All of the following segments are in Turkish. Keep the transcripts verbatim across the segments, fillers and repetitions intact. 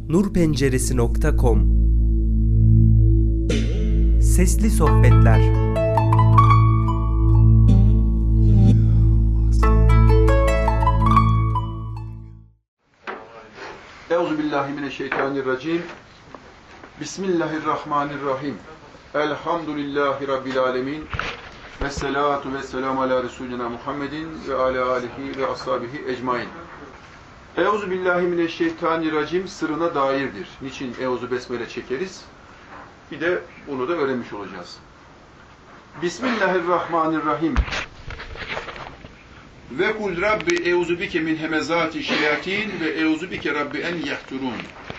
nurpenceresi nokta com Sesli Sohbetler. Euzubillahimineşşeytanirracim. Bismillahirrahmanirrahim. Elhamdülillahi Rabbil alemin. Vessalatu vesselamu ala Resulina Muhammedin ve ala alihi ve ashabihi ecmain. Euzubillahimineşşeytanirracim sırrına dairdir. Niçin Euzu Besmele çekeriz? Bir de bunu da öğrenmiş olacağız. Bismillahirrahmanirrahim. Ve kul Rabbi euzu bike min hemezati şeyatin ve euzu bike Rabbi en yahturun.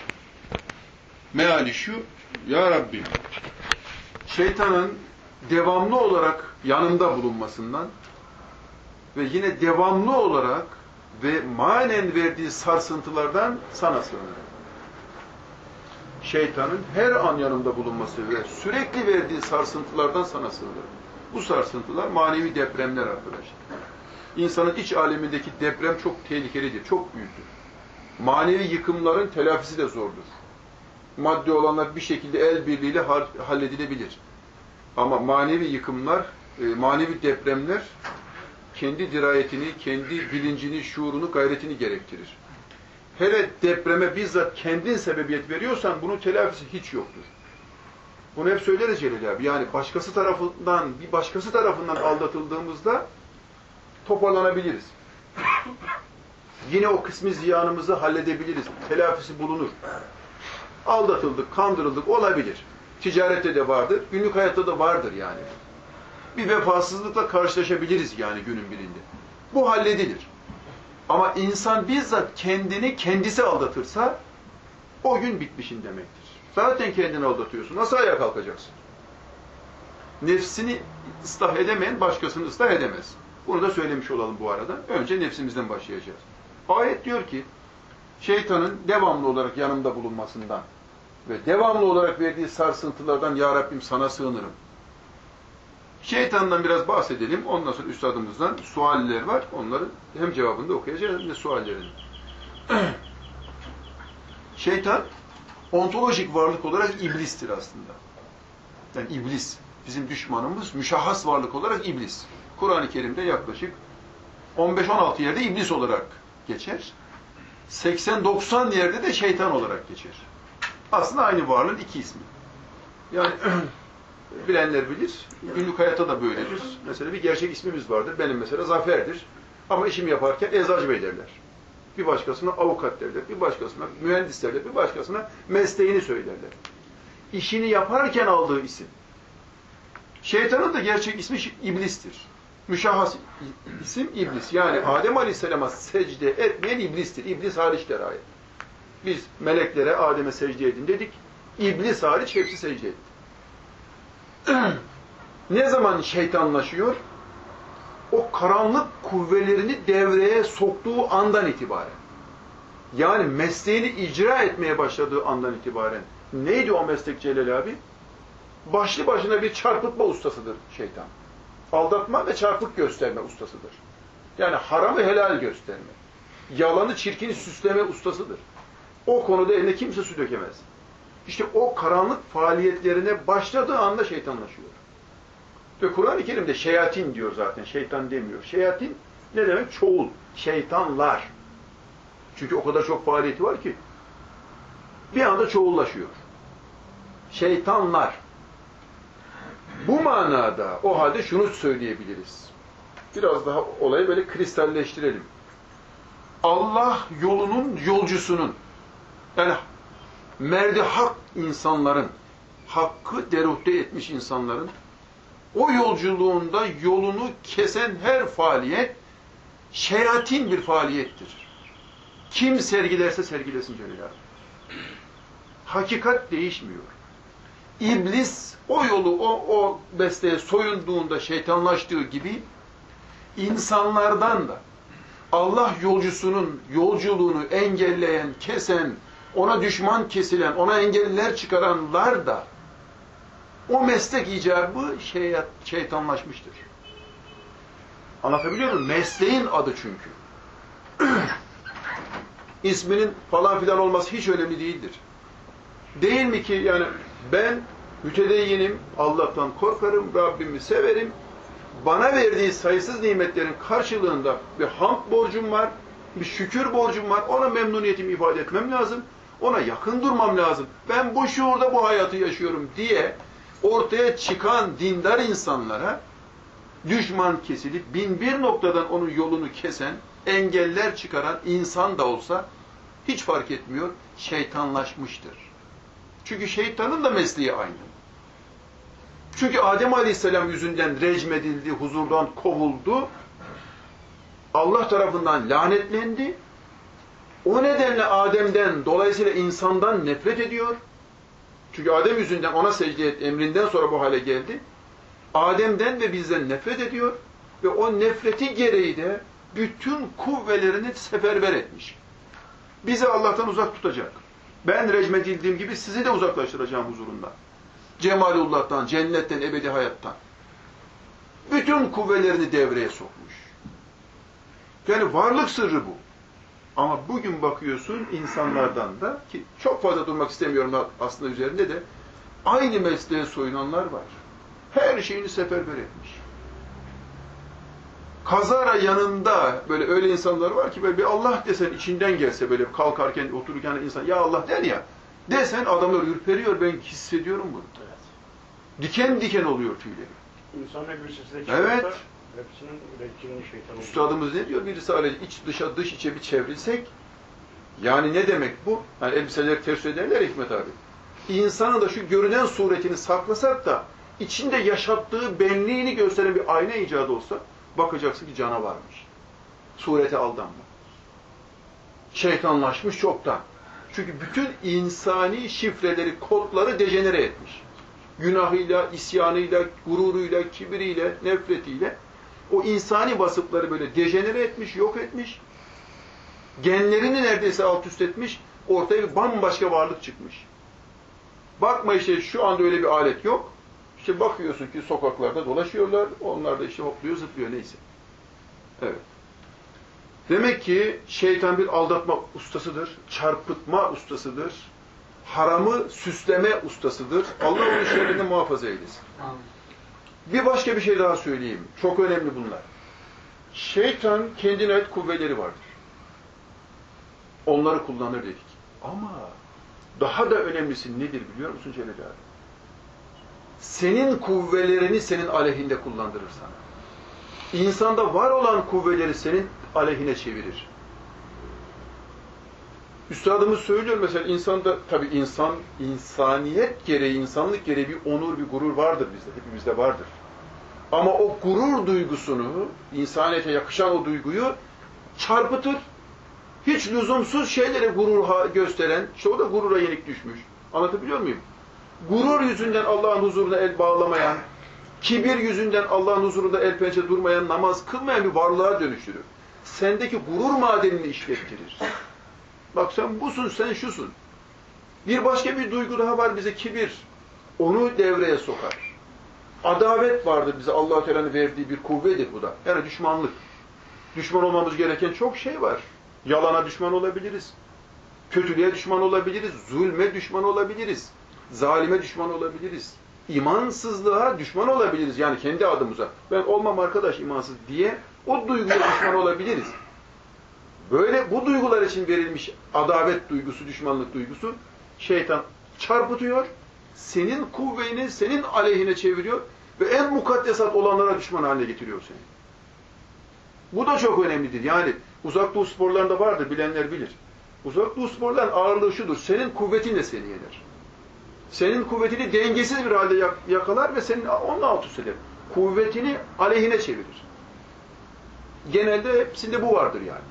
Meali şu, ya Rabbim, şeytanın devamlı olarak yanımda bulunmasından ve yine devamlı olarak ve manen verdiği sarsıntılardan sana sığınırım. Şeytanın her an yanımda bulunması ve sürekli verdiği sarsıntılardan sana sığınırım. Bu sarsıntılar manevi depremler arkadaşlar. İnsanın iç alemindeki deprem çok tehlikelidir, çok büyüktür. Manevi yıkımların telafisi de zordur. Maddi olanlar bir şekilde el birliğiyle halledilebilir. Ama manevi yıkımlar, manevi depremler kendi dirayetini, kendi bilincini, şuurunu, gayretini gerektirir. Hele depreme bizzat kendin sebebiyet veriyorsan bunun telafisi hiç yoktur. Bunu hep söyleriz Celil abi. Yani başkası tarafından, bir başkası tarafından aldatıldığımızda toparlanabiliriz. Yine o kısmi ziyanımızı halledebiliriz. Telafisi bulunur. Aldatıldık, kandırıldık olabilir. Ticarette de vardır, günlük hayatta da vardır yani. Bir vefasızlıkla karşılaşabiliriz yani günün birinde. Bu halledilir. Ama insan bizzat kendini kendisi aldatırsa o gün bitmişin demektir. Zaten kendini aldatıyorsun. Nasıl ayağa kalkacaksın? Nefsini ıslah edemeyen başkasını ıslah edemez. Bunu da söylemiş olalım bu arada. Önce nefsimizden başlayacağız. Ayet diyor ki, şeytanın devamlı olarak yanımda bulunmasından ve devamlı olarak verdiği sarsıntılardan ya Rabbim sana sığınırım. Şeytandan biraz bahsedelim. Ondan sonra üstadımızdan sualler var. Onların hem cevabını da okuyacağız hem de suallerini. Şeytan ontolojik varlık olarak iblistir aslında. Yani iblis, bizim düşmanımız, müşahhas varlık olarak iblis. Kur'an-ı Kerim'de yaklaşık on beş on altı yerde iblis olarak geçer. seksen doksan yerde de şeytan olarak geçer. Aslında aynı varlığın iki ismi. Yani bilenler bilir, günlük hayatta da böyledir. Mesela bir gerçek ismimiz vardır. Benim mesela Zafer'dir. Ama işim yaparken Eczacı Bey derler. Bir başkasına avukat derler, bir başkasına mühendis derler, bir başkasına mesleğini söylerler. İşini yaparken aldığı isim. Şeytanın da gerçek ismi iblistir. Müşahhas isim iblis. Yani Adem Aleyhisselam'a secde etmeyen iblistir. İblis hariçler ayet. Biz meleklere Adem'e secde edin dedik. İblis hariç hepsi secde etti. Ne zaman şeytanlaşıyor? O karanlık kuvvelerini devreye soktuğu andan itibaren. Yani mesleğini icra etmeye başladığı andan itibaren. Neydi o meslek Celal abi? Başlı başına bir çarpıtma ustasıdır şeytan. Aldatma ve çarpık gösterme ustasıdır. Yani haramı helal gösterme. Yalanı çirkini süsleme ustasıdır. O konuda eline kimse su dökemez. İşte o karanlık faaliyetlerine başladığı anda şeytanlaşıyor. Ve Kur'an-ı Kerim'de şeyatin diyor zaten, şeytan demiyor. Şeyatin ne demek? Çoğul. Şeytanlar. Çünkü o kadar çok faaliyeti var ki bir anda çoğullaşıyor. Şeytanlar. Bu manada o halde şunu söyleyebiliriz. Biraz daha olayı böyle kristalleştirelim. Allah yolunun yolcusunun, yani merdi hak insanların, hakkı deruhte etmiş insanların o yolculuğunda yolunu kesen her faaliyet şeyatin bir faaliyettir. Kim sergilerse sergilesin Cenab-ı Hak. Hakikat değişmiyor. İblis o yolu, o, o besteye soyunduğunda şeytanlaştığı gibi insanlardan da Allah yolcusunun yolculuğunu engelleyen, kesen, ona düşman kesilen, ona engeller çıkaranlar da o meslek icabı şey, şeytanlaşmıştır. Anlatabiliyor muyum? Mesleğin adı çünkü. İsminin falan filan olması hiç önemli değildir. Değil mi ki yani ben mütedeyyinim, Allah'tan korkarım, Rabbimi severim. Bana verdiği sayısız nimetlerin karşılığında bir hamd borcum var, bir şükür borcum var. Ona memnuniyetimi ifade etmem lazım. Ona yakın durmam lazım. Ben bu şuurda bu hayatı yaşıyorum diye ortaya çıkan dindar insanlara düşman kesilip bin bir noktadan onun yolunu kesen, engeller çıkaran insan da olsa hiç fark etmiyor, şeytanlaşmıştır. Çünkü şeytanın da mesleği aynı. Çünkü Adem Aleyhisselam yüzünden recmedildi, huzurdan kovuldu. Allah tarafından lanetlendi. O nedenle Adem'den, dolayısıyla insandan nefret ediyor. Çünkü Adem yüzünden ona secde et emrinden sonra bu hale geldi. Adem'den ve bizden nefret ediyor. Ve o nefreti gereği de bütün kuvvelerini seferber etmiş. Bizi Allah'tan uzak tutacak. Ben recmedildiğim gibi sizi de uzaklaştıracağım huzurundan. Cemalullah'tan, cennetten, ebedi hayattan. Bütün kuvvelerini devreye sokmuş. Yani varlık sırrı bu. Ama bugün bakıyorsun insanlardan da, ki çok fazla durmak istemiyorum aslında üzerinde de, aynı mesleğe soyunanlar var. Her şeyini seferber etmiş. Kazara yanında böyle öyle insanlar var ki böyle bir Allah desen içinden gelse böyle kalkarken otururken insan ya Allah der ya, desen adamlar ürperiyor, ben hissediyorum bunu. Evet. Diken diken oluyor tüyleri. İnsanla bir sesle Evet. hepsinin üretimini şeytan oluyor. Üstadımız ne diyor? Birisi öyle iç dışa dış içe bir çevrilsek, yani ne demek bu? Yani elbiseleri ters ederler Hikmet abi. İnsanın da şu görünen suretini saklasak da içinde yaşattığı benliğini gösteren bir ayna icadı olsa bakacaksın ki canavarmış. Surete aldanma. Şeytanlaşmış çoktan. Çünkü bütün insani şifreleri, kodları dejenere etmiş. Günahıyla, isyanıyla, gururuyla, kibiriyle, nefretiyle o insani vasıfları böyle dejenere etmiş, yok etmiş. Genlerini neredeyse alt üst etmiş, ortaya bir bambaşka varlık çıkmış. Bakma işte şu anda öyle bir alet yok. İşte bakıyorsun ki sokaklarda dolaşıyorlar, onlar da işte hopluyor, zıplıyor neyse. Evet. Demek ki şeytan bir aldatma ustasıdır, çarpıtma ustasıdır, haramı süsleme ustasıdır. Allah onun şerrinden muhafaza eylesin. Bir başka bir şey daha söyleyeyim. Çok önemli bunlar. Şeytan kendine ait kuvveleri vardır. Onları kullanır dedik. Ama daha da önemlisi nedir biliyor musun Celal abi? Senin kuvvelerini senin aleyhinde kullandırır sana. İnsanda var olan kuvveleri senin aleyhine çevirir. Üstadımız söylüyor mesela insanda, tabii insan, insaniyet gereği, insanlık gereği bir onur, bir gurur vardır bizde, hepimizde vardır. Ama o gurur duygusunu, insaniyete yakışan o duyguyu çarpıtır. Hiç lüzumsuz şeylere gurur gösteren, işte o da gurura yenik düşmüş. Anlatabiliyor muyum? Gurur yüzünden Allah'ın huzuruna el bağlamayan, kibir yüzünden Allah'ın huzurunda el pençe durmayan, namaz kılmayan bir varlığa dönüştürür. Sendeki gurur madenini işlettirir. Bak sen busun, sen şusun. Bir başka bir duygu daha var bize, kibir. Onu devreye sokar. Adavet vardır bize, Allah-u Teala'nın verdiği bir kuvvedir bu da. Yani düşmanlık. Düşman olmamız gereken çok şey var. Yalana düşman olabiliriz. Kötülüğe düşman olabiliriz. Zulme düşman olabiliriz. Zalime düşman olabiliriz. İmansızlığa düşman olabiliriz. Yani kendi adımıza. Ben olmam arkadaş imansız diye o duyguya düşman olabiliriz. Böyle bu duygular için verilmiş adavet duygusu, düşmanlık duygusu şeytan çarpıtıyor. Senin kuvveni senin aleyhine çeviriyor ve en mukaddesat olanlara düşman haline getiriyor seni. Bu da çok önemlidir. Yani uzak doğu sporlarında vardır, bilenler bilir. Uzak doğu sporların ağırlığı şudur. Senin kuvvetinle seni yener. Senin kuvvetini dengesiz bir halde yakalar ve senin onunla alt üst eder. Kuvvetini aleyhine çevirir. Genelde hepsinde bu vardır yani.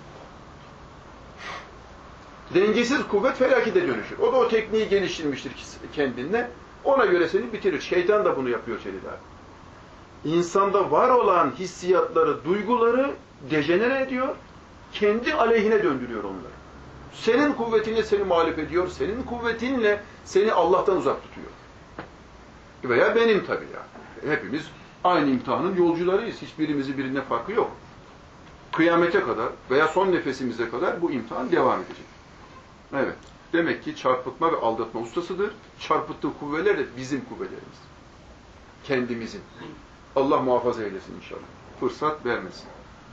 Dengesiz kuvvet felakete dönüşür. O da o tekniği geliştirmiştir kendine. Ona göre seni bitirir. Şeytan da bunu yapıyor Celil abi. İnsanda var olan hissiyatları, duyguları dejenere ediyor. Kendi aleyhine döndürüyor onları. Senin kuvvetinle seni mağlup ediyor. Senin kuvvetinle seni Allah'tan uzak tutuyor. Veya benim tabii yani. Hepimiz aynı imtihanın yolcularıyız. Hiçbirimizin birinden farkı yok. Kıyamete kadar veya son nefesimize kadar bu imtihan devam edecek. Evet. Demek ki çarpıtma ve aldatma ustasıdır. Çarpıttığı kuvveler de bizim kuvvelerimiz. Kendimizin. Allah muhafaza eylesin inşallah. Fırsat vermesin.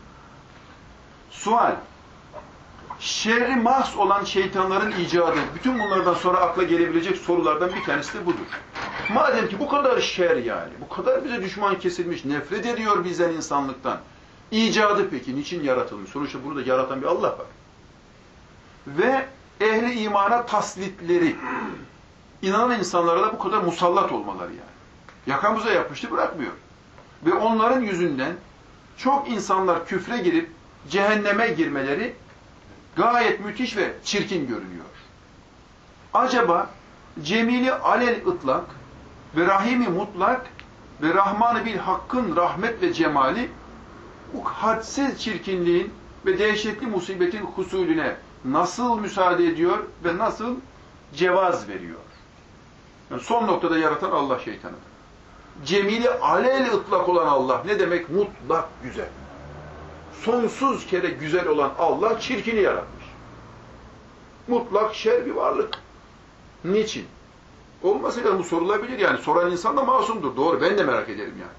Sual. Şerri mahs olan şeytanların icadı. Bütün bunlardan sonra akla gelebilecek sorulardan bir tanesi de budur. Madem ki bu kadar şer yani, bu kadar bize düşman kesilmiş, nefret ediyor bizden insanlıktan. İcadı peki, niçin yaratılmış? Sonuçta burada yaratan bir Allah var. Ve ehli imana taslitleri, inanan insanlara da bu kadar musallat olmaları yani. Yakamıza yapmıştı, bırakmıyor. Ve onların yüzünden çok insanlar küfre girip cehenneme girmeleri gayet müthiş ve çirkin görünüyor. Acaba Cemili alel ıtlak ve Rahimi mutlak ve Rahman-ı bil hakkın rahmet ve cemali bu hadsiz çirkinliğin ve dehşetli musibetin husulüne nasıl müsaade ediyor ve nasıl cevaz veriyor? Yani son noktada yaratan Allah şeytanıdır. Cemili alel ıtlak olan Allah ne demek? Mutlak güzel. Sonsuz kere güzel olan Allah çirkini yaratmış. Mutlak şer bir varlık. Niçin? Olmasıyla bu sorulabilir yani. Soran insan da masumdur. Doğru. Ben de merak ederim yani.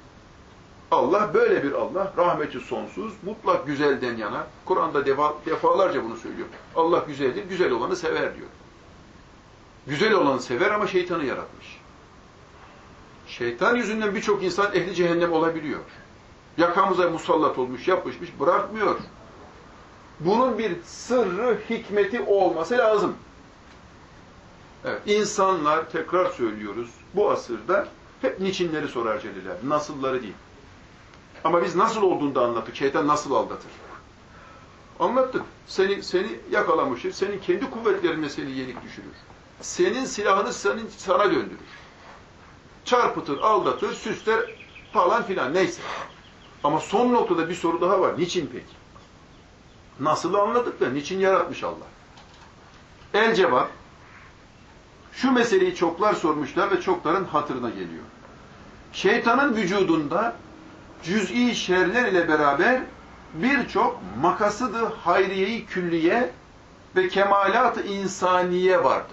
Allah böyle bir Allah. Rahmeti sonsuz. Mutlak güzelden yana. Kur'an'da defa, defalarca bunu söylüyor. Allah güzeldir. Güzel olanı sever diyor. Güzel olanı sever ama şeytanı yaratmış. Şeytan yüzünden birçok insan ehli cehennem olabiliyor. Yakamıza musallat olmuş, yapışmış, bırakmıyor. Bunun bir sırrı, hikmeti olması lazım. Evet, insanlar, tekrar söylüyoruz, bu asırda hep niçinleri sorar Celiler, nasılları değil. Ama biz nasıl olduğunu da anlattık, şeytan nasıl aldatır. Anlattık, seni, seni yakalamıştır, senin kendi kuvvetlerine seni yenik düşürür. Senin silahını senin, sana döndürür. Çarpıtır, aldatır, süsler falan filan, neyse. Ama son noktada bir soru daha var. Niçin peki? Nasıl anladık da niçin yaratmış Allah? El cevap, şu meseleyi çoklar sormuşlar ve çokların hatırına geliyor. Şeytanın vücudunda cüz'i şerler ile beraber birçok makasıdı hayriye-i külliye ve kemalat-ı insaniye vardır.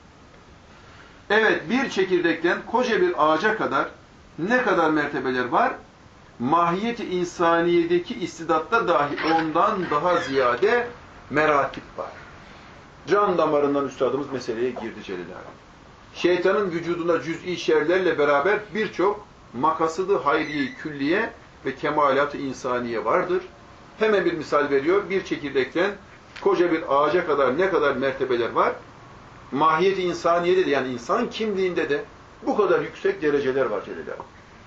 Evet, bir çekirdekten koca bir ağaca kadar ne kadar mertebeler var? Mahiyeti insaniyedeki istidatta dahi ondan daha ziyade meratip var. Can damarından üstadımız meseleye girdi Celil abi. Şeytanın vücudunda cüz'i şerlerle beraber birçok makasıdı hayriye külliye ve kemalat-ı insaniye vardır. Hemen bir misal veriyor. Bir çekirdekten koca bir ağaca kadar ne kadar mertebeler var? Mahiyeti insaniyede de yani insan kimliğinde de bu kadar yüksek dereceler var Celil abi.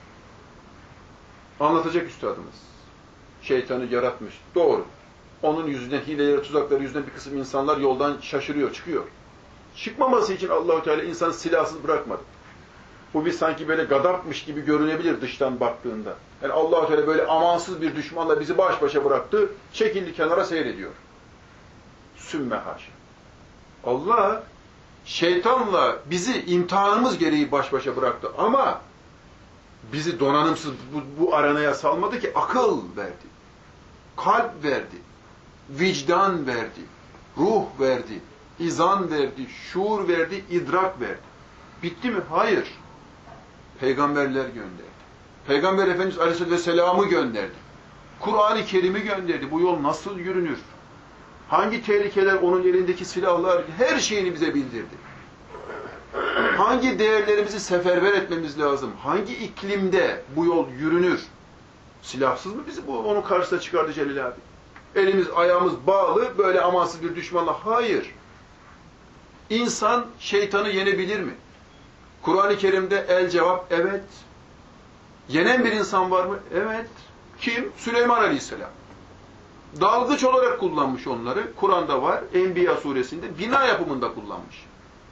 Anlatacak üstadımız. Şeytanı yaratmış. Doğru. Onun yüzünden, hileleri, tuzakları yüzünden bir kısım insanlar yoldan şaşırıyor, çıkıyor. Çıkmaması için Allah-u Teala insanı silahsız bırakmadı. Bu bir sanki böyle gadapmış gibi görünebilir dıştan baktığında. Yani Allah-u Teala böyle amansız bir düşmanla bizi baş başa bıraktı, çekildi kenara seyrediyor. Sümme haşa. Allah şeytanla bizi imtihanımız gereği baş başa bıraktı ama bizi donanımsız bu, bu arenaya salmadı ki, akıl verdi, kalp verdi, vicdan verdi, ruh verdi, izan verdi, şuur verdi, idrak verdi. Bitti mi? Hayır. Peygamberler gönderdi. Peygamber Efendimiz Aleyhisselatü Vesselam'ı gönderdi. Kur'an-ı Kerim'i gönderdi. Bu yol nasıl yürünür? Hangi tehlikeler, onun elindeki silahlar, her şeyini bize bildirdi. Hangi değerlerimizi seferber etmemiz lazım? Hangi iklimde bu yol yürünür? Silahsız mı bizi bu onun karşısına çıkardı Celil abi? Elimiz ayağımız bağlı, böyle amansız bir düşmanla. Hayır. İnsan şeytanı yenebilir mi? Kur'an-ı Kerim'de el cevap, evet. Yenen bir insan var mı? Evet. Kim? Süleyman Aleyhisselam. Dalgıç olarak kullanmış onları. Kur'an'da var. Enbiya suresinde bina yapımında kullanmış.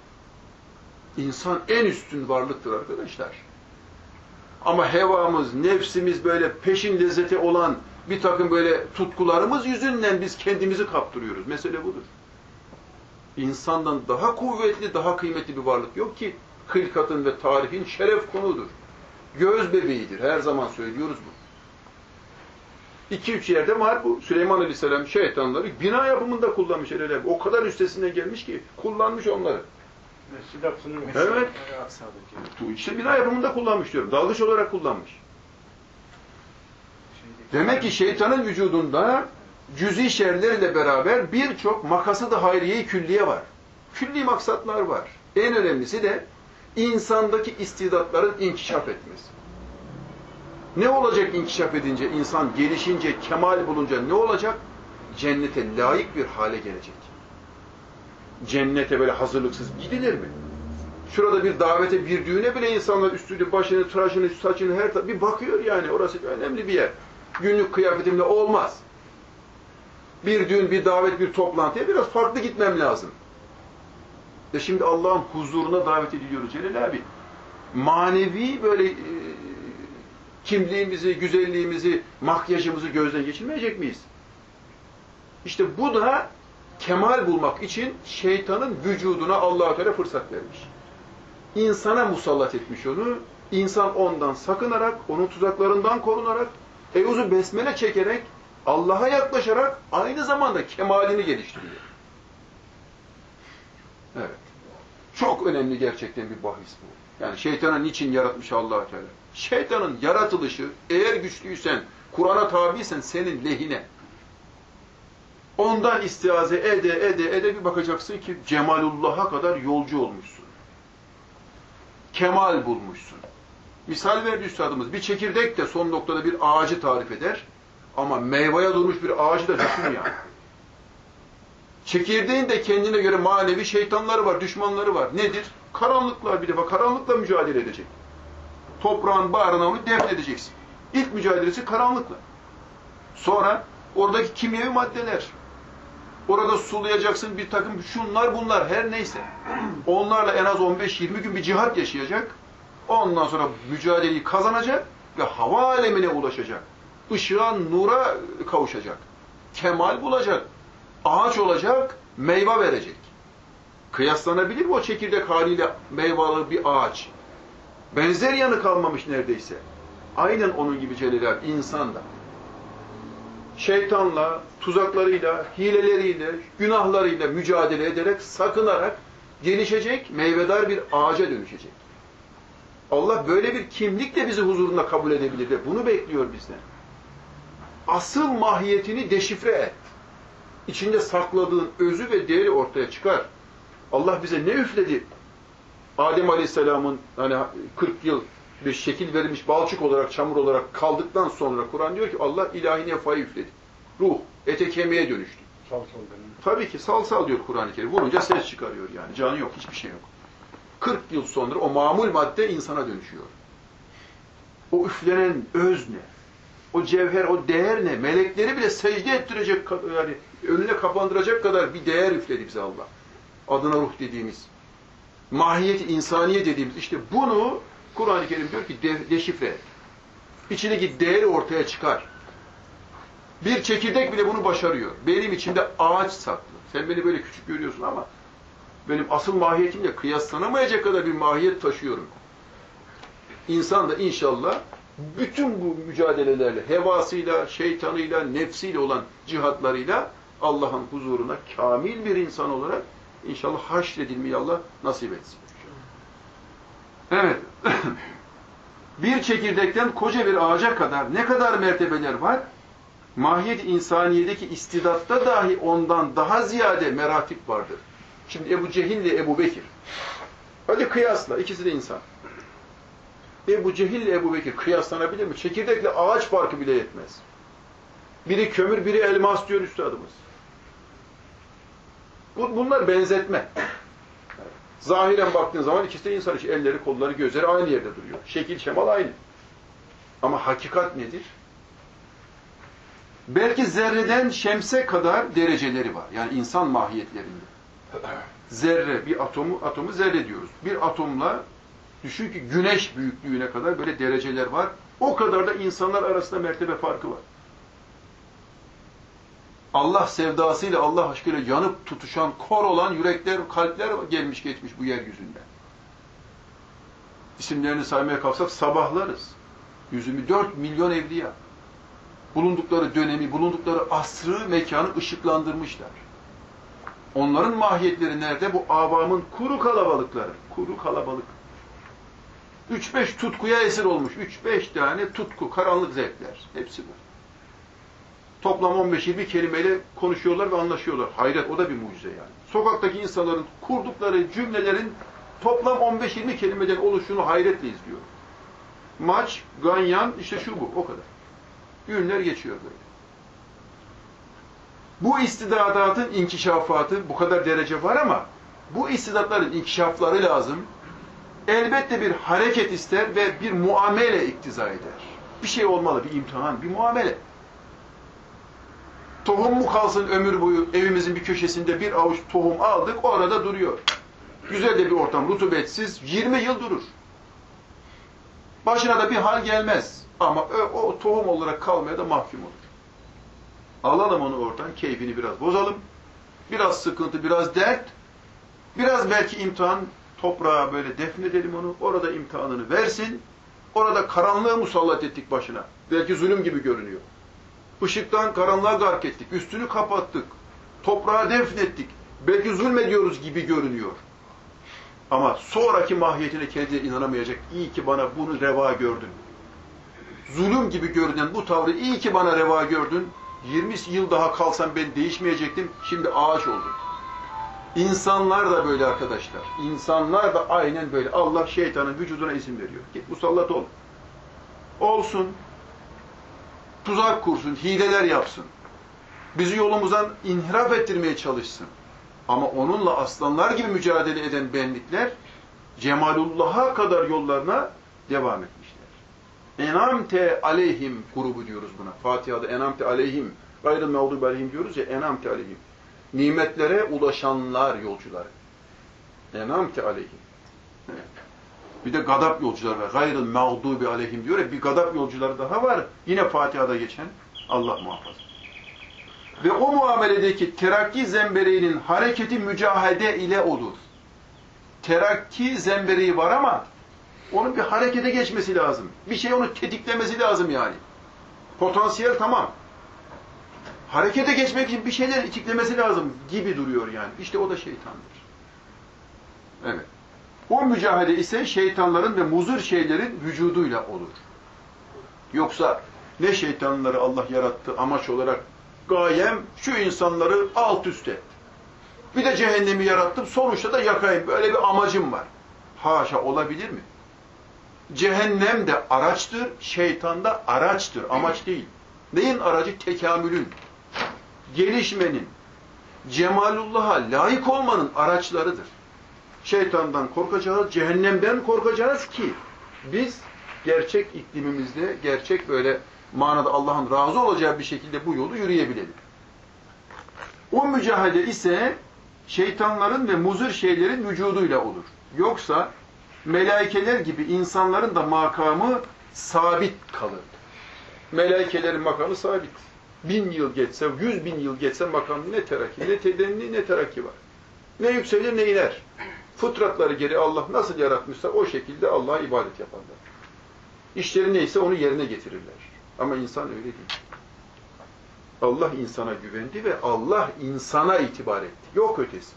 İnsan en üstün varlıktır arkadaşlar. Ama hevamız, nefsimiz böyle peşin lezzeti olan bir takım böyle tutkularımız yüzünden biz kendimizi kaptırıyoruz. Mesele budur. İnsandan daha kuvvetli, daha kıymetli bir varlık yok ki hılkatın ve tarihin şeref konudur. Göz bebeğidir. Her zaman söylüyoruz bu. İki üç yerde var bu. Süleyman Aleyhisselam şeytanları bina yapımında kullanmış. Öyle. O kadar üstesinden gelmiş ki kullanmış onları. Mescid-i Aksa'nın Evet. İşte bina yapımında kullanmış diyorum. Dalgıç olarak kullanmış. Demek ki şeytanın vücudunda cüz'i şerlerle beraber birçok makası da hayriye-i külliye var. Külli maksatlar var. En önemlisi de insandaki istidatların inkişaf etmesi. Ne olacak inkişaf edince, insan gelişince, kemal bulunca ne olacak? Cennete layık bir hale gelecek. Cennete böyle hazırlıksız gidilir mi? Şurada bir davete, bir düğüne bile insanlar üstünü, başını, tıraşını, saçını her tarafı bir bakıyor yani. Orası önemli bir yer. Günlük kıyafetimle olmaz. Bir düğün, bir davet, bir toplantıya biraz farklı gitmem lazım. E şimdi Allah'ın huzuruna davet ediliyoruz Celal abi. Manevi böyle e, kimliğimizi, güzelliğimizi, makyajımızı gözden geçirmeyecek miyiz? İşte bu da kemal bulmak için şeytanın vücuduna Allah-u Teala fırsat vermiş. İnsana musallat etmiş onu. İnsan ondan sakınarak, onun tuzaklarından korunarak, Eûzü besmele çekerek, Allah'a yaklaşarak aynı zamanda kemalini geliştiriyor. Evet. Çok önemli gerçekten bir bahis bu. Yani şeytanı niçin yaratmış Allah-u Teala? Şeytanın yaratılışı, eğer güçlüysen, Kur'an'a tabiysen senin lehine. Ondan istiaze ede ede ede bir bakacaksın ki Cemalullah'a kadar yolcu olmuşsun. Kemal bulmuşsun. Misal verdi üstadımız. Bir çekirdek de son noktada bir ağacı tarif eder. Ama meyveye durmuş bir ağacı da düşün yani. Çekirdeğin de kendine göre manevi şeytanları var, düşmanları var. Nedir? Karanlıklar bir defa. Karanlıkla mücadele edecek. Toprağın bağrına onu defnedeceksin. İlk mücadelesi karanlıkla. Sonra oradaki kimyevi maddeler. Orada sulayacaksın bir takım şunlar bunlar her neyse. Onlarla en az on beş yirmi gün bir cihat yaşayacak. Ondan sonra mücadeleyi kazanacak ve hava alemine ulaşacak. Işığa, nura kavuşacak. Kemal bulacak. Ağaç olacak, meyve verecek. Kıyaslanabilir mi o çekirdek haliyle meyvalı bir ağaç? Benzer yanı kalmamış neredeyse. Aynen onun gibi Celal abi, insan da. Şeytanla, tuzaklarıyla, hileleriyle, günahlarıyla mücadele ederek, sakınarak gelişecek, meyvedar bir ağaca dönüşecek. Allah böyle bir kimlikle bizi huzurunda kabul edebilir ve bunu bekliyor bizden. Asıl mahiyetini deşifre et. İçinde sakladığın özü ve değeri ortaya çıkar. Allah bize ne üfledi? Adem Aleyhisselam'ın hani kırk yıl bir şekil verilmiş balçık olarak, çamur olarak kaldıktan sonra Kur'an diyor ki Allah ilahi nefayı üfledi. Ruh, ete kemiğe dönüştü. Sal sal benim. Tabii ki sal sal diyor Kur'an-ı Kerim. Vurunca ses çıkarıyor yani. Canı yok, hiçbir şey yok. kırk yıl sonra o mamul madde insana dönüşüyor. O üflenen öz ne? O cevher, o değer ne? Melekleri bile secde ettirecek, yani önüne kapandıracak kadar bir değer üfledi bize Allah. Adına ruh dediğimiz. Mahiyet-i insaniye dediğimiz. İşte bunu Kur'an-ı Kerim diyor ki de, deşifre et. İçindeki değeri ortaya çıkar. Bir çekirdek bile bunu başarıyor. Benim içimde ağaç saklı. Sen beni böyle küçük görüyorsun ama benim asıl mahiyetimle kıyaslanamayacak kadar bir mahiyet taşıyorum. İnsan da inşallah bütün bu mücadelelerle, hevasıyla, şeytanıyla, nefsiyle olan cihatlarıyla Allah'ın huzuruna kamil bir insan olarak inşallah haşredilmeyi Allah nasip etsin. Evet. Bir çekirdekten koca bir ağaca kadar ne kadar mertebeler var? Mahiyet-i insaniyedeki istidatta dahi ondan daha ziyade meratip vardır. Şimdi Ebu Cehil ile Ebu Bekir. Hadi kıyasla, ikisi de insan. Ebu Cehil ile Ebu Bekir kıyaslanabilir mi? Çekirdekle ağaç farkı bile yetmez. Biri kömür, biri elmas diyor üstadımız. Bunlar benzetme. Zahiren baktığın zaman ikisi de insan. Elleri, kolları, gözleri aynı yerde duruyor. Şekil, şemal aynı. Ama hakikat nedir? Belki zerreden şemse kadar dereceleri var. Yani insan mahiyetlerinde. Zerre, bir atomu, atomu zerre diyoruz. Bir atomla düşün ki güneş büyüklüğüne kadar böyle dereceler var. O kadar da insanlar arasında mertebe farkı var. Allah sevdasıyla, Allah aşkıyla yanıp tutuşan, kor olan yürekler, kalpler gelmiş geçmiş bu yeryüzünde. İsimlerini saymaya kalksak sabahlarız. yüz yirmi dört milyon evliya. bulundukları dönemi, bulundukları asrı, mekanı ışıklandırmışlar. Onların mahiyetleri nerede? Bu avamın kuru kalabalıkları. Kuru kalabalık. Üç beş tutkuya esir olmuş. Üç beş tane tutku, karanlık zevkler. Hepsi bu. Toplam on beş yirmi kelimeyle konuşuyorlar ve anlaşıyorlar. Hayret, o da bir mucize yani. Sokaktaki insanların kurdukları cümlelerin toplam on beş yirmi kelimeden oluşunu hayretle izliyor. Maç, ganyan, işte şu bu, o kadar. Günler geçiyor böyle. Bu istidadatın inkişafatı, bu kadar derece var ama bu istidatların inkişafları lazım. Elbette bir hareket ister ve bir muamele iktiza eder. Bir şey olmalı, bir imtihan, bir muamele. Tohum mu kalsın ömür boyu evimizin bir köşesinde bir avuç tohum aldık, orada duruyor. Güzel de bir ortam, rutubetsiz, yirmi yıl durur. Başına da bir hal gelmez. Ama o, o tohum olarak kalmaya da mahkum olur. Alalım onu oradan, keyfini biraz bozalım. Biraz sıkıntı, biraz dert. Biraz belki imtihan, toprağa böyle defnedelim onu. Orada imtihanını versin. Orada karanlığı musallat ettik başına. Belki zulüm gibi görünüyor. Işıktan karanlığa gark ettik. Üstünü kapattık. Toprağa defnettik. Belki zulmediyoruz gibi görünüyor. Ama sonraki mahiyetine kendine inanamayacak. İyi ki bana bunu reva gördün. Zulüm gibi görünen bu tavrı iyi ki bana reva gördün. yirmi yıl daha kalsam ben değişmeyecektim. Şimdi ağaç oldum. İnsanlar da böyle arkadaşlar. İnsanlar da aynen böyle. Allah şeytanın vücuduna izin veriyor. Git musallat ol. Olsun. Tuzak kursun, hileler yapsın. Bizi yolumuzdan inhiraf ettirmeye çalışsın. Ama onunla aslanlar gibi mücadele eden benlikler Cemalullah'a kadar yollarına devam etmişler. Enamte aleyhim grubu diyoruz buna. Fatiha'da enamte aleyhim, gayrı mağdubi aleyhim diyoruz ya, enamte aleyhim. Nimetlere ulaşanlar yolcuları. Enamte aleyhim. Bir de gadap yolcular var. Gayrı mağdubi aleyhim diyor ya, bir gadap yolcuları daha var. Yine Fatiha'da geçen. Allah muhafaza. Ve o muameledeki terakki zembereğinin hareketi mücahede ile olur. Terakki zembereği var ama onun bir harekete geçmesi lazım. Bir şey onu tetiklemesi lazım yani. Potansiyel tamam. Harekete geçmek için bir şeyler itiklemesi lazım gibi duruyor yani. İşte o da şeytandır. Evet. O mücahede ise şeytanların ve muzır şeylerin vücuduyla olur. Yoksa ne şeytanları Allah yarattı amaç olarak, gayem şu insanları alt üst et. Bir de cehennemi yarattım, sonuçta da yakayım. Böyle bir amacım var. Haşa, olabilir mi? Cehennem de araçtır, şeytan da araçtır, amaç değil. Neyin aracı? Tekamülün, gelişmenin, cemalullah'a layık olmanın araçlarıdır. Şeytandan korkacağız, cehennemden korkacağız ki biz gerçek iklimimizde, gerçek böyle manada Allah'ın razı olacağı bir şekilde bu yolu yürüyebilelim. O mücahede ise şeytanların ve muzır şeylerin vücuduyla olur. Yoksa melaikeler gibi insanların da makamı sabit kalır. Melaikelerin makamı sabit. Bin yıl geçse, yüz bin yıl geçse makamı ne terakki, ne tedenni, ne terakki var. Ne yükselir, ne iner. Fıtratları geri Allah nasıl yaratmışsa o şekilde Allah'a ibadet yaparlar. İşleri neyse onu yerine getirirler. Ama insan öyle değil. Allah insana güvendi ve Allah insana itibar etti. Yok ötesi.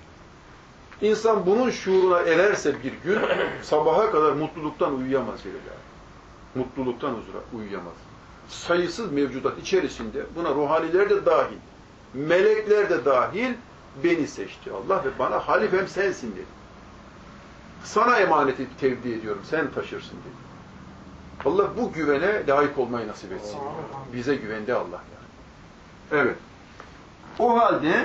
İnsan bunun şuuruna ererse bir gün sabaha kadar mutluluktan uyuyamaz. Mutluluktan huzura uyuyamaz. Sayısız mevcudat içerisinde buna ruhaniler de dahil, melekler de dahil beni seçti Allah ve bana halifem sensin dedi. Sana emaneti tevdi ediyorum, sen taşırsın dedi. Allah bu güvene layık olmayı nasip etsin. Bize güvendi Allah yani. Evet. O halde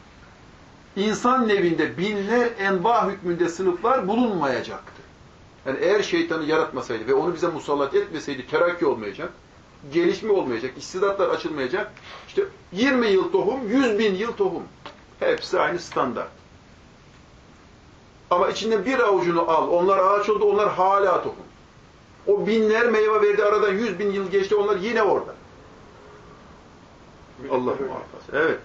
insan nevinde binler enva hükmünde sınıflar bulunmayacaktı. Yani eğer şeytanı yaratmasaydı ve onu bize musallat etmeseydi terakki olmayacak, gelişme olmayacak, istidatlar açılmayacak. İşte yirmi yıl tohum, yüz bin yıl tohum. Hepsi aynı standart. Ama içinden bir avucunu al, onlar ağaç oldu, onlar hala tohum. O binler meyve verdi, aradan yüz bin yıl geçti, onlar yine orada. Allah muhafaza. Evet.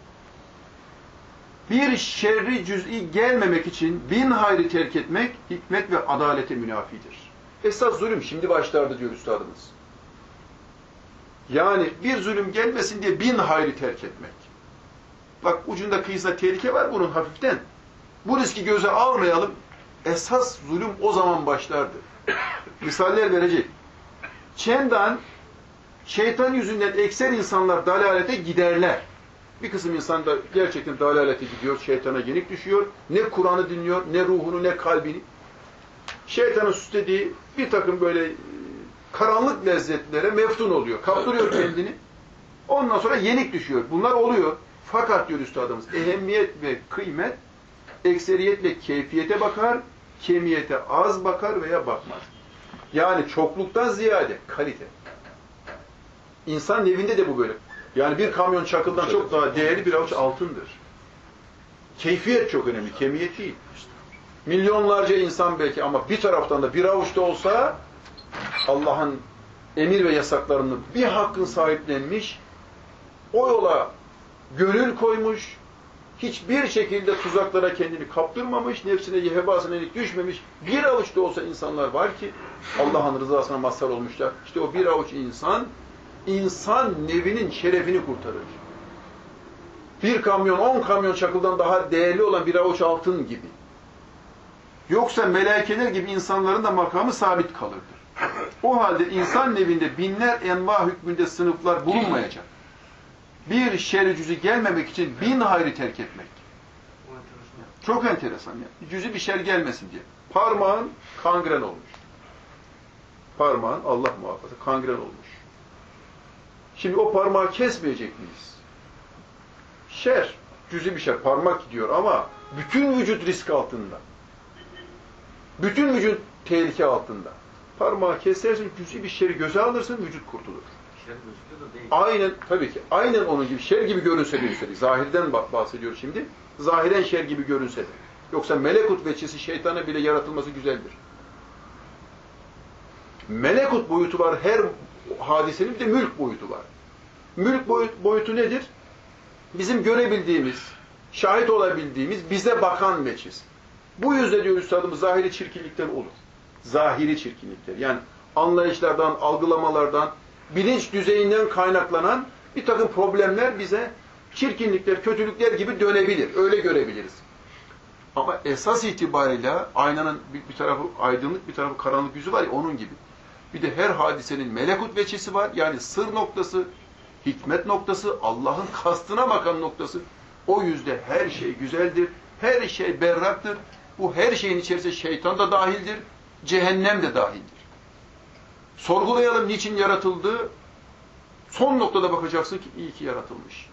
Bir şerri cüz'i gelmemek için bin hayrı terk etmek, hikmet ve adalete münafidir. Esas zulüm şimdi başlardı diyor üstadımız. Yani bir zulüm gelmesin diye bin hayrı terk etmek. Bak ucunda kıyısında tehlike var bunun hafiften. Bu riski göze almayalım. Esas zulüm o zaman başlardı. Misaller verecek. Çendan, şeytan yüzünden ekser insanlar dalalete giderler. Bir kısım insan da gerçekten dalalete gidiyor, şeytana yenik düşüyor. Ne Kur'an'ı dinliyor, ne ruhunu, ne kalbini. Şeytanın süslediği bir takım böyle karanlık lezzetlere meftun oluyor. Kaptırıyor kendini. Ondan sonra yenik düşüyor. Bunlar oluyor. Fakat diyor üstadımız, ehemmiyet ve kıymet ekseriyetle keyfiyete bakar, kemiyete az bakar veya bakmaz. Yani çokluktan ziyade kalite. İnsan evinde de bu böyle. Yani bir kamyon çakıldan çok daha değerli bir avuç altındır. Keyfiyet çok önemli, kemiyet değil. Milyonlarca insan belki ama bir taraftan da bir avuçta olsa Allah'ın emir ve yasaklarını bir hakkın sahiplenmiş, o yola gönül koymuş, hiçbir şekilde tuzaklara kendini kaptırmamış, nefsine, hevasına yenik düşmemiş, bir avuçta olsa insanlar var ki Allah'ın rızasına mazhar olmuşlar. İşte o bir avuç insan, insan nevinin şerefini kurtarır. Bir kamyon, on kamyon çakıldan daha değerli olan bir avuç altın gibi. Yoksa melaikeler gibi insanların da makamı sabit kalırdır. O halde insan nevinde binler enva hükmünde sınıflar bulunmayacak. Bir şer-i cüzü gelmemek için bin hayrı terk etmek. Çok enteresan ya. Cüzü bir şer gelmesin diye. Parmağın kangren olmuş. Parmağın Allah muhafaza kangren olmuş. Şimdi o parmağı kesmeyecek miyiz? Şer, cüzü bir şer. Parmak gidiyor ama bütün vücut risk altında. Bütün vücut tehlike altında. Parmağı kesersin, cüz'i bir şeri göze alırsın, vücut kurtulur. Aynen, tabii ki. Aynen onun gibi, şer gibi görünse de üstelik. Zahirden bahsediyoruz şimdi. Zahiren şer gibi görünse de. Yoksa melekut veçhisi şeytana bile yaratılması güzeldir. Melekut boyutu var, her hadisenin bir de mülk boyutu var. Mülk boyut, boyutu nedir? Bizim görebildiğimiz, şahit olabildiğimiz, bize bakan veçhis. Bu yüzden diyor üstadımız zahiri çirkinlikten olur. Zahiri çirkinlikler. Yani anlayışlardan, algılamalardan, bilinç düzeyinden kaynaklanan bir takım problemler bize çirkinlikler, kötülükler gibi dönebilir. Öyle görebiliriz. Ama esas itibariyle aynanın bir, bir tarafı aydınlık, bir tarafı karanlık yüzü var ya onun gibi. Bir de her hadisenin melekut veçhisi var. Yani sır noktası, hikmet noktası, Allah'ın kastına bakan noktası. O yüzde her şey güzeldir. Her şey berraktır. Bu her şeyin içerisinde şeytan da dahildir. Cehennem de dahildir. Sorgulayalım niçin yaratıldı. Son noktada bakacaksın ki iyi ki yaratılmış.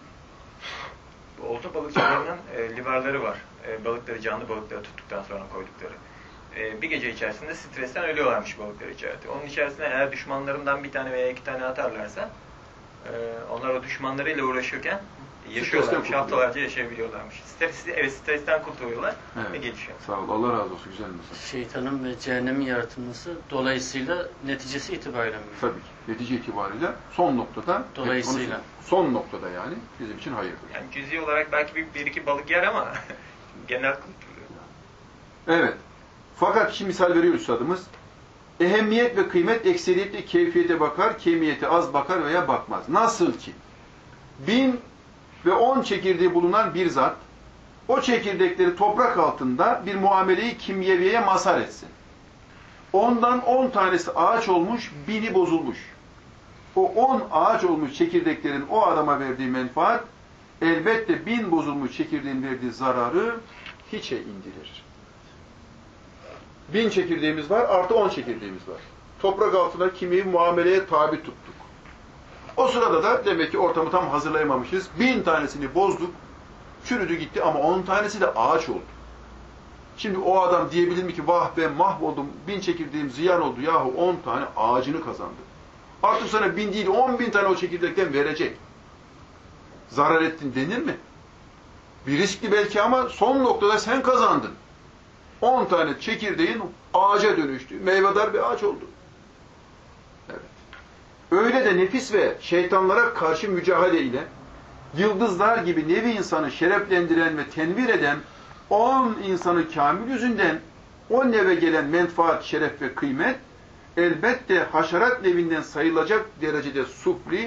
Bu olta balıkçılarının e, livarları var. E, balıkları, canlı balıkları tuttuktan sonra koydukları. E, bir gece içerisinde stresten ölüyorlarmış balıklar içeride. Onun içerisine eğer düşmanlarından bir tane veya iki tane atarlarsa e, onlar o düşmanlarıyla uğraşırken yaşıyorlarmış. Haftalarca yaşayabiliyorlarmış. Stres, evet, stresten kurtuluyorlar evet. Ve gelişiyor. Sağ ol. Allah razı olsun. Güzel mesaj. Şeytanın ve cehennemin yaratılması dolayısıyla neticesi itibariyle mi? Tabii ki. Netice itibariyle son noktada dolayısıyla. Son noktada yani bizim için hayırdır. Yani cüzi olarak belki bir, bir iki balık yer ama genel kurtuluyor. Evet. Fakat şimdi misal veriyor üstadımız. Ehemmiyet ve kıymet ekseriyetle keyfiyete bakar, kemiyete az bakar veya bakmaz. Nasıl ki? Bin ve on çekirdeği bulunan bir zat, o çekirdekleri toprak altında bir muameleyi kimyeviyeye mazhar etsin. Ondan on tanesi ağaç olmuş, bini bozulmuş. O on ağaç olmuş çekirdeklerin o adama verdiği menfaat, elbette bin bozulmuş çekirdeğin verdiği zararı hiçe indirir. Bin çekirdeğimiz var, artı on çekirdeğimiz var. Toprak altına kimyevi muameleye tabi tuttuk. O sırada da demek ki ortamı tam hazırlayamamışız. Bin tanesini bozduk, çürüdü gitti ama on tanesi de ağaç oldu. Şimdi o adam diyebilir mi ki vah ben mahvoldum, bin çekirdeğim ziyan oldu yahu on tane ağacını kazandı. Artık sana bin değil on bin tane o çekirdekten verecek. Zarar ettin denir mi? Bir riskli belki ama son noktada sen kazandın. on tane çekirdeğin ağaca dönüştü. Meyvedar bir ağaç oldu. Evet. Öyle de nefis ve şeytanlara karşı mücadele ile yıldızlar gibi nevi insanı şereflendiren ve tenvir eden on insanı kamil yüzünden o neve gelen menfaat, şeref ve kıymet elbette haşerat nevinden sayılacak derecede sufli,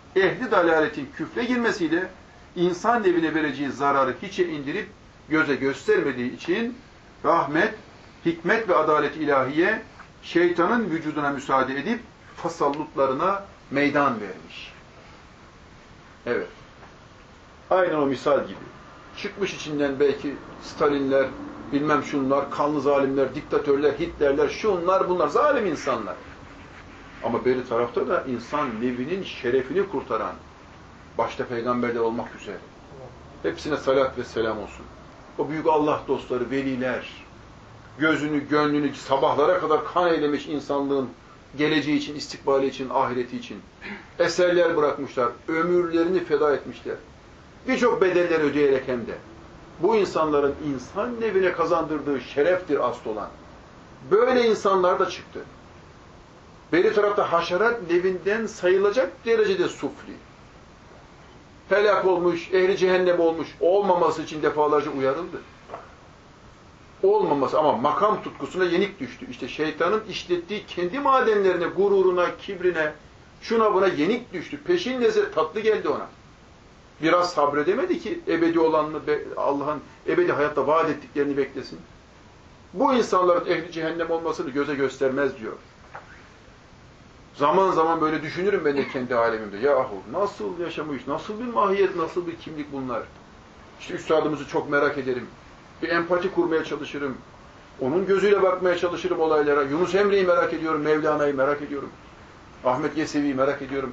ehli dalaletin küfre girmesiyle insan nevine vereceği zararı hiçe indirip göze göstermediği için rahmet, hikmet ve adalet ilahiye şeytanın vücuduna müsaade edip tasallutlarına meydan vermiş. Evet. Aynen o misal gibi. Çıkmış içinden belki Stalinler, bilmem şunlar, kanlı zalimler, diktatörler, Hitlerler, şunlar bunlar, zalim insanlar. Ama beri tarafta da insan nevinin şerefini kurtaran, başta peygamberler olmak üzere, hepsine salat ve selam olsun. O büyük Allah dostları, veliler, gözünü, gönlünü sabahlara kadar kan eylemiş insanlığın geleceği için, istikbali için, ahireti için eserler bırakmışlar, ömürlerini feda etmişler. Birçok bedeller ödeyerek hem de. Bu insanların insan nevine kazandırdığı şereftir asıl olan. Böyle insanlar da çıktı. Beri tarafta haşerat nevinden sayılacak derecede sufli. Helak olmuş, ehli cehennem olmuş, olmaması için defalarca uyarıldı. Olmaması ama makam tutkusuna yenik düştü. İşte şeytanın işlettiği kendi madenlerine, gururuna, kibrine, şuna buna yenik düştü. Peşin lezzet tatlı geldi ona. Biraz sabredemedi ki ebedi olanını, Allah'ın ebedi hayatta vaat ettiklerini beklesin. Bu insanların ehli cehennem olmasını göze göstermez diyor. Zaman zaman böyle düşünürüm ben de kendi alemimde. Yahu nasıl yaşamış, nasıl bir mahiyet, nasıl bir kimlik bunlar? İşte üstadımızı çok merak ederim. Bir empati kurmaya çalışırım. Onun gözüyle bakmaya çalışırım olaylara. Yunus Emre'yi merak ediyorum, Mevlana'yı merak ediyorum. Ahmet Yesevi'yi merak ediyorum.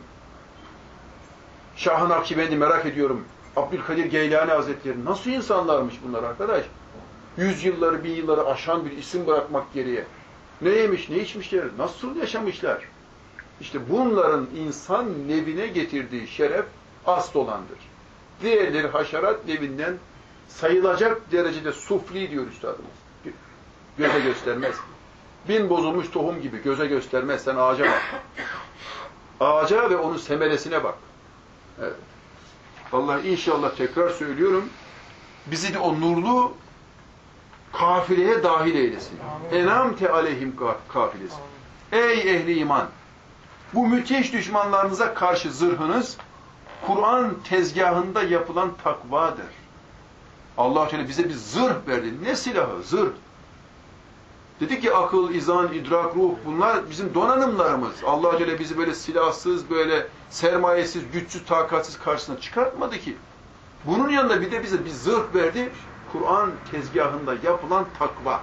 Şah-ı Nakşibend'i merak ediyorum. Abdülkadir Geylani Hazretleri. Nasıl insanlarmış bunlar arkadaş? Yüz yılları, bin yılları aşan bir isim bırakmak geriye. Ne yemiş, ne içmişler, nasıl yaşamışlar? İşte bunların insan nevine getirdiği şeref asıl olandır. Diğerleri haşerat nevinden sayılacak derecede sufli diyor üstadımız. Göze göstermez. Bin bozulmuş tohum gibi göze göstermez. Sen ağaca bak. Ağaca ve onun semeresine bak. Evet. Allah inşallah tekrar söylüyorum. Bizi de o nurlu kafileye dahil eylesin. Enamte aleyhim kafilesi. Ey ehli iman! Bu müthiş düşmanlarınıza karşı zırhınız Kur'an tezgahında yapılan takvadır. Allah Teala bize bir zırh verdi. Ne silahı? Zırh. Dedi ki akıl, izan, idrak, ruh bunlar bizim donanımlarımız. Allah Teala bizi böyle silahsız, böyle sermayesiz, güçsüz, takatsiz karşısına çıkartmadı ki. Bunun yanında bir de bize bir zırh verdi. Kur'an tezgahında yapılan takva.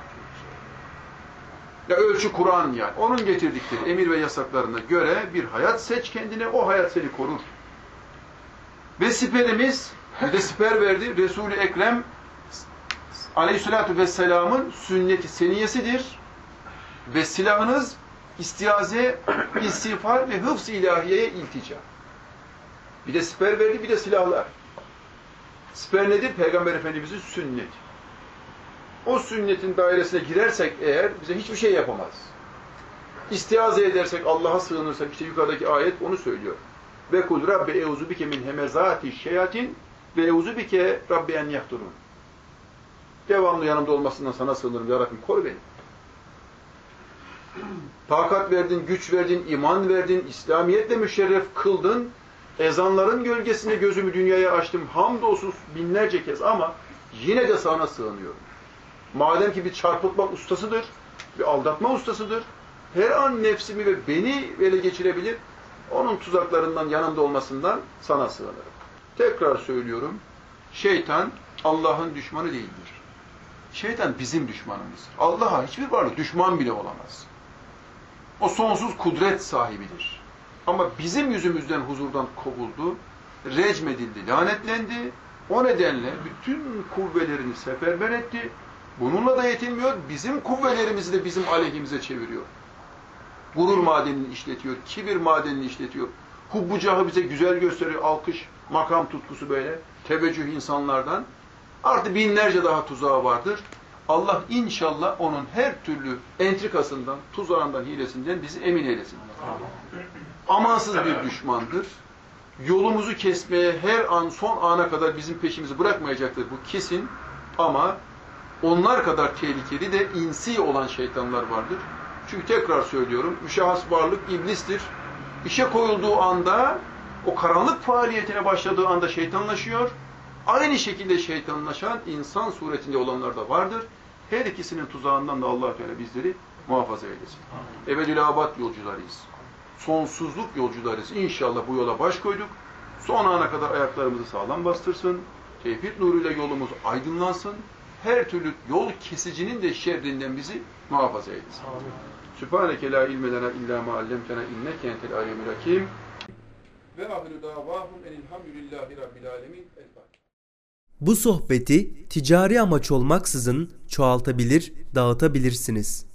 Ya ölçü Kur'an yani. Onun getirdikleri emir ve yasaklarına göre bir hayat seç kendine, o hayat seni korur. Ve siperimiz, bir de siper verdi. Resul-i Ekrem Aleyhisselatü Vesselam'ın sünnet-i seniyesidir. Ve silahınız istiaze, istiğfar ve hıfz-ı ilahiyeye iltica. Bir de siper verdi, bir de silahlar. Siper nedir? Peygamber Efendimiz'in sünneti. O sünnetin dairesine girersek eğer bize hiçbir şey yapamaz. İstiaze edersek, Allah'a sığınırsak, işte yukarıdaki ayet onu söylüyor. Ve kul Rabbe euzu bike min hemezati şeyatin ve euzu bike Rabbe en yahdurun. Devamlı yanımda olmasından sana sığınırım ya Rabbim, koru beni. Takat verdin, güç verdin, iman verdin, İslamiyetle müşerref kıldın. Ezanların gölgesinde gözümü dünyaya açtım. Hamdolsun binlerce kez ama yine de sana sığınıyorum. Madem ki bir çarpıtmak ustasıdır, bir aldatma ustasıdır, her an nefsimi ve beni ele geçirebilir, onun tuzaklarından, yanımda olmasından sana sığınırım. Tekrar söylüyorum, şeytan Allah'ın düşmanı değildir. Şeytan bizim düşmanımızdır. Allah'a hiçbir varlık düşman bile olamaz. O sonsuz kudret sahibidir. Ama bizim yüzümüzden huzurdan kovuldu, recmedildi, lanetlendi. O nedenle bütün kuvvelerini seferber etti. Bununla da yetinmiyor, bizim kuvvelerimizi de bizim aleyhimize çeviriyor. Gurur madenini işletiyor, kibir madenini işletiyor. Hubbucahı bize güzel gösteriyor, alkış, makam tutkusu böyle, teveccüh insanlardan. Artı binlerce daha tuzağı vardır. Allah inşallah onun her türlü entrikasından, tuzağından, hilesinden bizi emin eylesin. Amansız bir düşmandır. Yolumuzu kesmeye her an, son ana kadar bizim peşimizi bırakmayacaktır, bu kesin. Ama onlar kadar tehlikeli de insi olan şeytanlar vardır. Çünkü tekrar söylüyorum, müşahhas varlık iblistir. İşe koyulduğu anda O karanlık faaliyetine başladığı anda şeytanlaşıyor. Aynı şekilde şeytanlaşan insan suretinde olanlar da vardır. Her ikisinin tuzağından da Allah Teala bizleri muhafaza eylesin. Ebedülabad yolcularıyız. Sonsuzluk yolcularıyız. İnşallah bu yola baş koyduk. Son ana kadar ayaklarımızı sağlam bastırsın. Tevhid nuruyla yolumuz aydınlansın. Her türlü yol kesicinin de şerrinden bizi muhafaza eylesin. Sübhaneke la ilme lena illa ma allamtena inneke entel alimul hakim. Ve ahiru davahum enilhamdülillahi rabbil alemin. Bu sohbeti ticari amaç olmaksızın çoğaltabilir, dağıtabilirsiniz.